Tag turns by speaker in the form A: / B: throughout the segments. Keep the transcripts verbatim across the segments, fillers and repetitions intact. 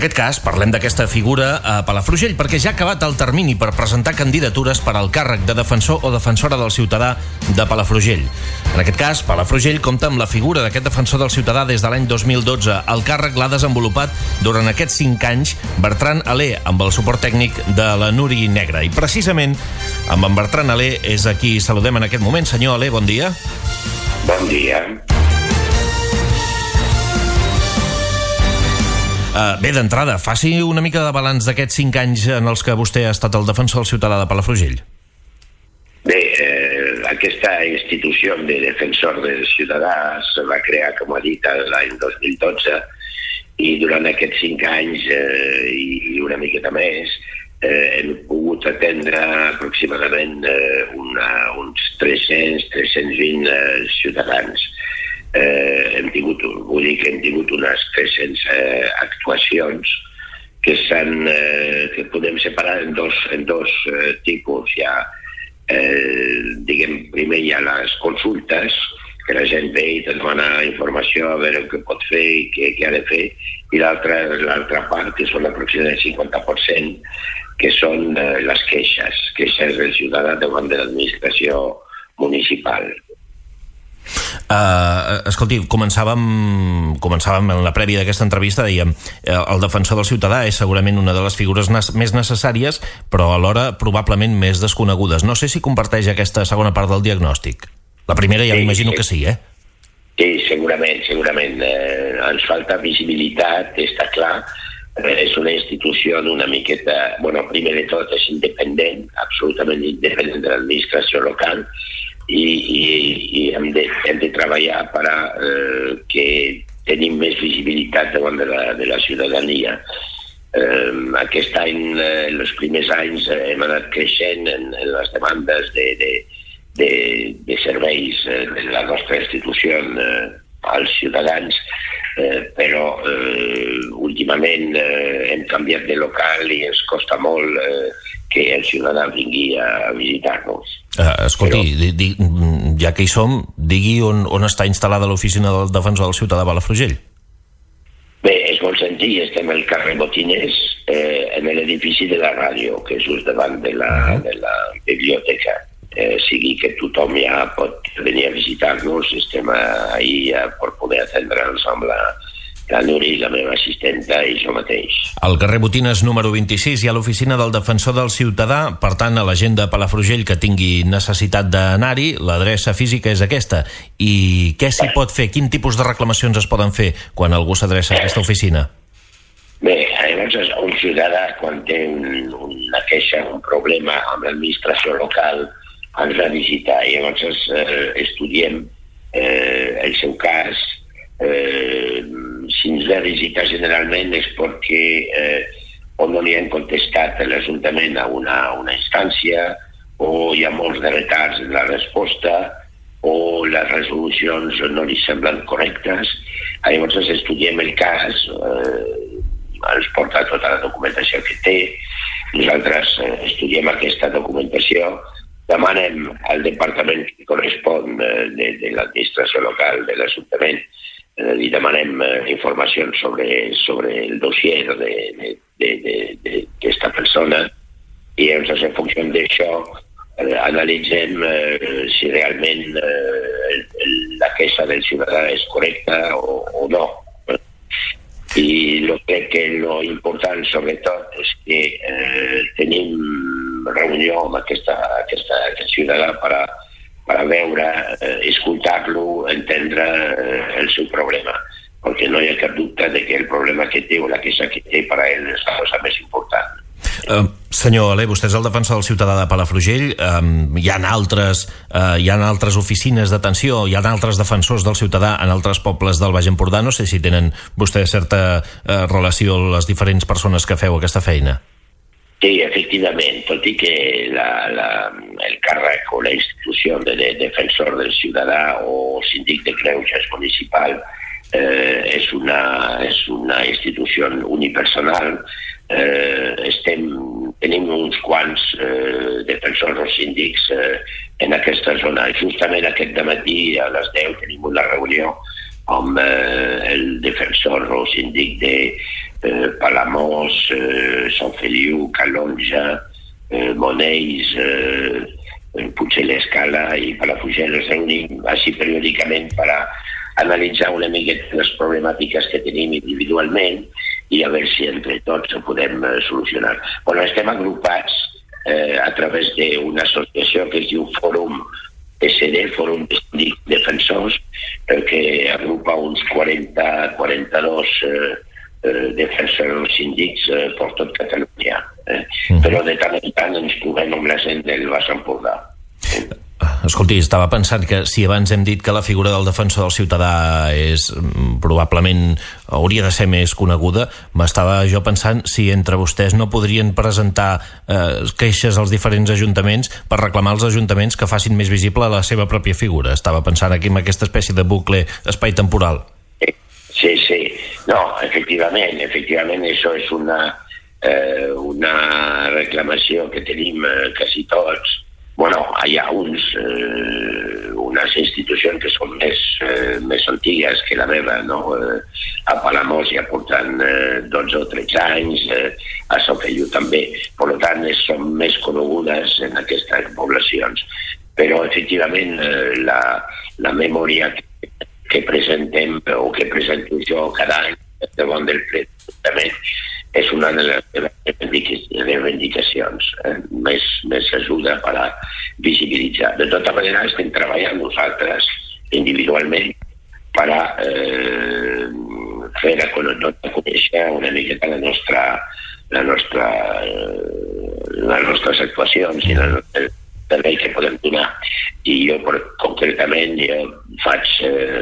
A: aquest cas, parlem d'aquesta figura a Palafrugell, perquè ja ha acabat el termini per presentar candidatures per al càrrec de defensor o defensora del ciutadà de Palafrugell. En aquest cas, Palafrugell compta amb la figura d'aquest defensor del ciutadà des de l'any dos mil dotze. El càrrec l'ha desenvolupat durant aquests cinc anys Bertran Alé, amb el suport tècnic de la Nuri Negre. I precisament amb en Bertran Alé és a qui saludem en aquest moment. Senyor Alé, bon dia.
B: Bon dia.
A: Uh, bé, d'entrada, faci una mica de balanç d'aquests cinc anys en els que vostè ha estat el defensor del ciutadà de Palafrugell.
B: Bé, eh, aquesta institució de defensor del ciutadà se va crear, com ha dit, l'any dos mil dotze, i durant aquests cinc anys eh, i una miqueta més eh, hem pogut atendre aproximadament eh, una, uns tres-cents a tres-cents vint eh, ciutadans. Eh, hem tingut, vull dir que hem tingut unes tres-centes eh, actuacions que s'han, eh, que podem separar en dos, en dos eh, tipus. Hi ha, eh, diguem, primer hi ha les consultes, que la gent ve i te demana informació a veure què pot fer i què, què ha de fer, i l'altra l'altra part, que són aproximadament el cinquanta per cent, que són eh, les queixes, queixes del ciutadà davant de l'administració municipal.
A: Uh, escolti, començàvem, començàvem en la prèvia d'aquesta entrevista, dèiem, el defensor del ciutadà és segurament una de les figures nes- més necessàries, però alhora probablement més desconegudes. No sé si comparteix aquesta segona part del diagnòstic. La primera ja
B: sí,
A: m'imagino
B: sí.
A: que sí, eh?
B: Sí, segurament, segurament. Eh, ens falta visibilitat, està clar. Eh, és una institució una miqueta... Bueno, primer de tot és independent, absolutament independent de l'administració local, i, i, i hem, de, hem de treballar per a eh, que tenim més visibilitat davant de la, de la ciutadania. Eh, aquest any, eh, els primers anys, eh, hem anat creixent en, en les demandes de, de, de, de serveis eh, de la nostra institució eh, als ciutadans, eh, però eh, últimament eh, hem canviat de local i ens costa molt eh, que el ciutadà vingui a visitar-nos.
A: Uh, escolti,
B: Però...
A: di, di, ja que hi som, digui on, on està instal·lada l'oficina del defensor del ciutadà a Palafrugell.
B: Bé, és molt senzill, estem al carrer Botines, eh, en l'edifici de la ràdio, que és just davant de la, uh-huh. de la biblioteca. Eh, sigui que tothom ja pot venir a visitar-nos, estem ahí eh, per poder atendre'ns amb la, la Nuri, la meva assistenta, i jo mateix.
A: Al carrer Botines número vint-i-sis hi ha l'oficina del defensor del ciutadà. Per tant, a la gent de Palafrugell que tingui necessitat d'anar-hi, l'adreça física és aquesta. I què s'hi pot fer? Quin tipus de reclamacions es poden fer quan algú s'adreça a aquesta oficina?
B: Bé, llavors un ciutadà, quan té un, una queixa, un problema amb l'administració local, ens va visitar i llavors eh, estudiem eh, el seu cas. Eh, si ens va visitar generalment és perquè eh, o no li han contestat l'Ajuntament a una, una instància, o hi ha molts de retards en la resposta, o les resolucions no li semblen correctes. Llavors estudiem el cas, eh, ens porta tota la documentació que té, nosaltres eh, estudiem aquesta documentació, demanem al departament que correspon eh, de, de l'administració local de l'Ajuntament, eh, li demanem eh, informacions sobre, sobre el dossier d'aquesta persona, i llavors en funció d'això eh, analitzem eh, si realment eh, el, el, la queixa del ciutadà és correcta o, o no. I lo crec que lo important sobretot és que eh, tenim reunió amb aquesta, aquesta, aquest ciutadà per a, per a veure, eh, escoltar-lo, entendre eh, el seu problema, perquè no hi ha cap dubte de que el problema que té o la queixa que té per a ell és la cosa més important.
A: Uh, senyor Alé, vostè és el defensor del ciutadà de Palafrugell. Um, hi ha altres, uh, hi ha altres oficines d'atenció, hi ha altres defensors del ciutadà en altres pobles del Baix Empordà. No sé si tenen vostè certa uh, relació amb les diferents persones que feu aquesta feina.
B: Sí, efectivament, tot i que la, la, el càrrec o la institució de, de defensor del ciutadà o síndic de greuges municipal eh, és, una, és una institució unipersonal. Eh, estem, tenim uns quants eh, defensors o síndics eh, en aquesta zona. Justament aquest dematí a les deu tenim una reunió com eh, el defensor o síndic de eh, Palamós, eh, Sant Feliu, Calonja, eh, Monells, eh, Puig de l'Escala i Palafrugell. Ens reunim així periòdicament per a analitzar una miqueta les problemàtiques que tenim individualment i a veure si entre tots ho podem eh, solucionar. Bueno, estem agrupats eh, a través d'una associació que es diu Fòrum S D, Fòrum de Síndics Defensors, eh, que agrupa uns quaranta a quaranta-dos eh, eh, defensors síndics eh, per tot Catalunya. Eh? Mm. Però de tant en tant ens trobem amb la gent del Baix Empordà.
A: Escolti, estava pensant que si abans hem dit que la figura del defensor del ciutadà és probablement hauria de ser més coneguda, m'estava jo pensant si entre vostès no podrien presentar eh, queixes als diferents ajuntaments per reclamar als ajuntaments que facin més visible la seva pròpia figura. Estava pensant aquí en aquesta espècie de bucle espai temporal.
B: Sí, sí. No, efectivament, efectivament, això és una, eh, una reclamació que tenim eh, quasi tots. Bueno, hi ha uns, eh, unes institucions que són més, eh, més antigues que la meva, no? Eh, a Palamós ja porten eh, dotze o tretze anys, eh, a Sant Feliu també. Per tant, són més conegudes en aquestes poblacions. Però, efectivament, eh, la, la memòria que, que presentem o que presento jo cada any davant del ple és una de les reivindicacions. Eh? Més, més ajuda per a visibilitzar. De tota manera, estem treballant nosaltres individualment per a eh, fer a conèixer una miqueta la nostra, la nostra, les nostres actuacions i la nostra servei que podem donar. I jo, concretament, jo faig... Eh,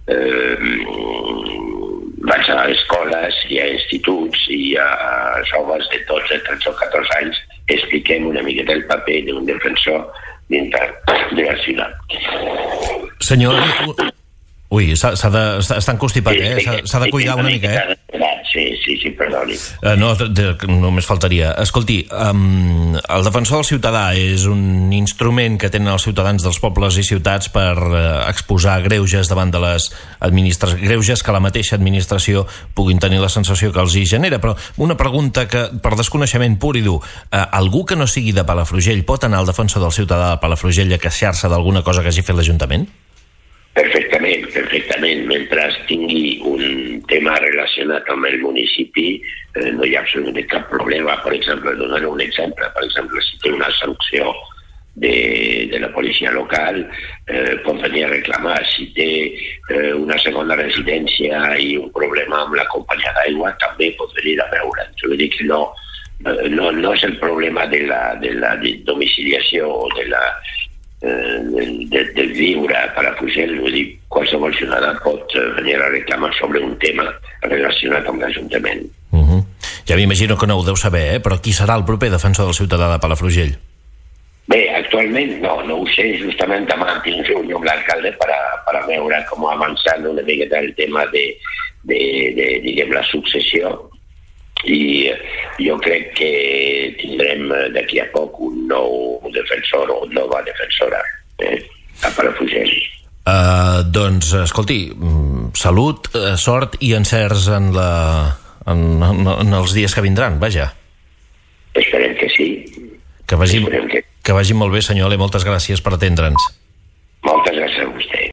B: eh, vaig a escoles i a instituts i a joves de dotze, tretze o catorze anys, expliquem una miqueta el paper d'un defensor dintre de la ciutat.
A: Senyor, ui, s'ha de, està encostipat, eh? S'ha de cuidar una mica, eh?
B: Sí, sí, sí, perdoni.
A: Uh, no, de, de, només faltaria. Escolti, um, el defensor del ciutadà és un instrument que tenen els ciutadans dels pobles i ciutats per uh, exposar greuges davant de les administracions, greuges que la mateixa administració puguin tenir la sensació que els hi genera. Però una pregunta que, per desconeixement pur i dur, uh, algú que no sigui de Palafrugell pot anar al defensor del ciutadà de Palafrugell a queixar-se d'alguna cosa que hagi fet l'Ajuntament?
B: Perfectament, perfectament. Mentre tingui un tema relacionat amb el municipi, eh, no hi ha absolutament cap problema. Per exemple, donar un exemple, per exemple, si té una sanció de, de la policia local, eh, pot venir a reclamar. Si té eh, una segona residència i un problema amb la companyia d'aigua, també pot venir a veure. Jo vull dir que no, no, no és el problema de la, de la domiciliació o de la Del, del, del viure a Palafrugell. Vull dir, qualsevol ciutadà pot venir a reclamar sobre un tema relacionat amb l'Ajuntament.
A: Uh-huh. Ja m'imagino que no ho deu saber, eh? Però qui serà el proper defensor del ciutadà de Palafrugell?
B: Bé, actualment no, no ho sé. Justament demà tinc reunió amb l'alcalde per a, per a veure com avançant una miqueta el tema de, de, de, diguem, la successió. I jo crec que tindrem d'aquí a poc un nou defensor o nova defensora eh, a Palafrugell.
A: Uh, doncs, escolti, salut, sort i encerts en, la, en, en, en els dies que vindran, vaja.
B: Esperem que sí.
A: Que vagi,
B: que...
A: que vagi molt bé, senyor Ale, moltes gràcies per atendre'ns.
B: Moltes gràcies a vostè.